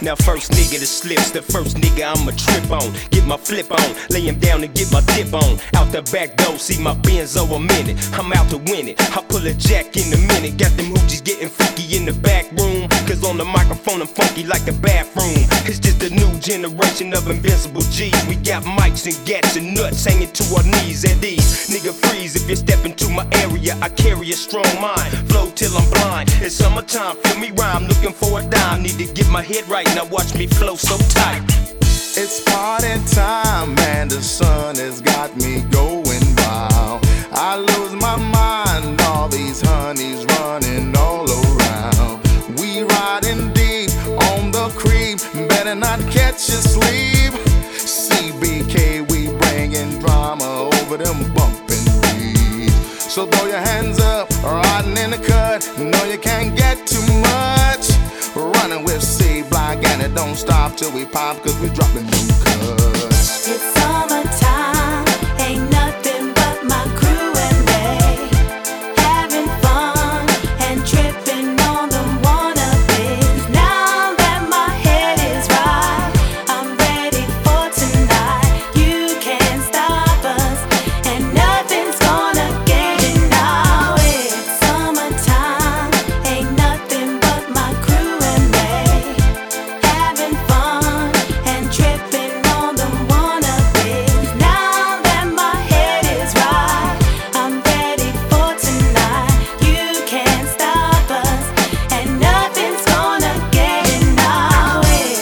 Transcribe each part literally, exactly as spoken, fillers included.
Now first nigga that slips, the first nigga I'ma trip on. Get my flip on, lay him down and get my dip on. Out the back door, see my Benzo a minute. I'm out to win it, I pull a jack in a minute. Got them hoochies getting freaky in the back room. Cause on the microphone I'm funky like a bathroom. It's just a new generation of invincible G's. We got mics and gats and nuts hanging to our knees at ease. Nigga freeze if you step into my area. I carry a strong mind, flow till I'm blind. It's summertime, feel me rhyme, looking for a dime. Need to get my head right, now watch me flow so tight. It's party time, man, the sun has got me going wild. I lose my mind, all these honeys running all around. We riding deep on the creep, better not catch you sleep. C B K, we bringing drama over them bumping beats. So throw your hands up, riding in the cut, no you can't get too much. Running with C Block and it don't stop till we pop, cause we dropping new cuts. It's summertime, ain't nothing but my crew and they having fun and tripping on them wannabes. Now that my head is right, I'm ready for tonight. You can't stop us and nothing's gonna get it now. It's summertime, ain't nothing but my crew and they having fun and tripping on them wannabes. Now that my head is right, I'm ready for tonight. You can't stop us and nothing's gonna get in our way.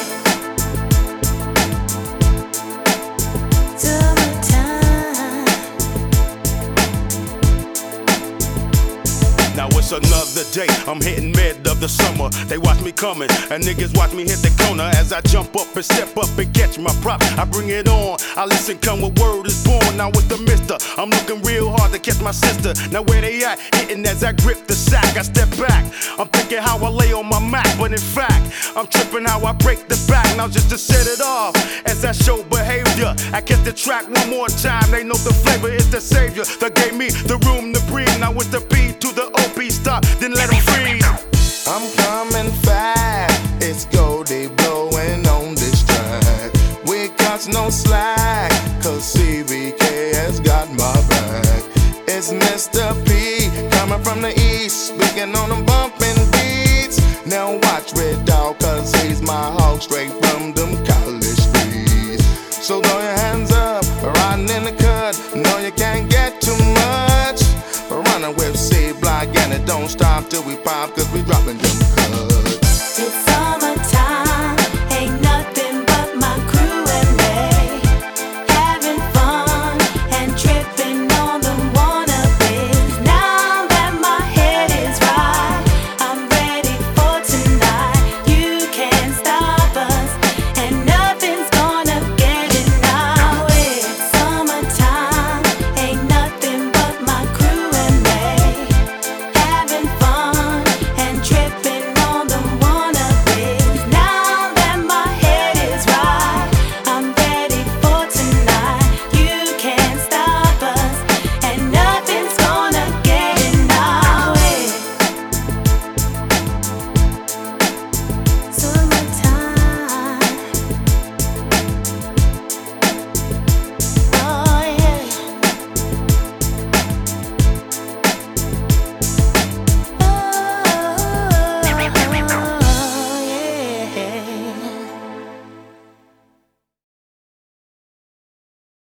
Summertime. Now it's another day, I'm hitting mid of the summer. They watch me coming, and niggas watch me hit the corner. As I jump up and step up and catch my prop, I bring it on, I listen, come with word is born. Now it's the mister, I'm looking real hard to catch my sister. Now where they at, hitting as I grip the sack. I step back, I'm thinking how I lay on my Mac. But in fact, I'm tripping how I break the back. Now just to set it off, as I show behavior, I catch the track one more time. They know the flavor is the savior that gave me the room to breathe. Now with the B to the O P stop, then let them freeze. I'm coming fast, it's Goldie blowing on this track. We got no slack, cause C B K has got my back. It's Mister P, coming from the east, speaking on them bumping beats. Now watch Red Dog, cause he's my hog straight from them college streets. So throw your hands up, riding in the cut, no you can't get too much. Running with C Block and it don't stop till we pop, cause we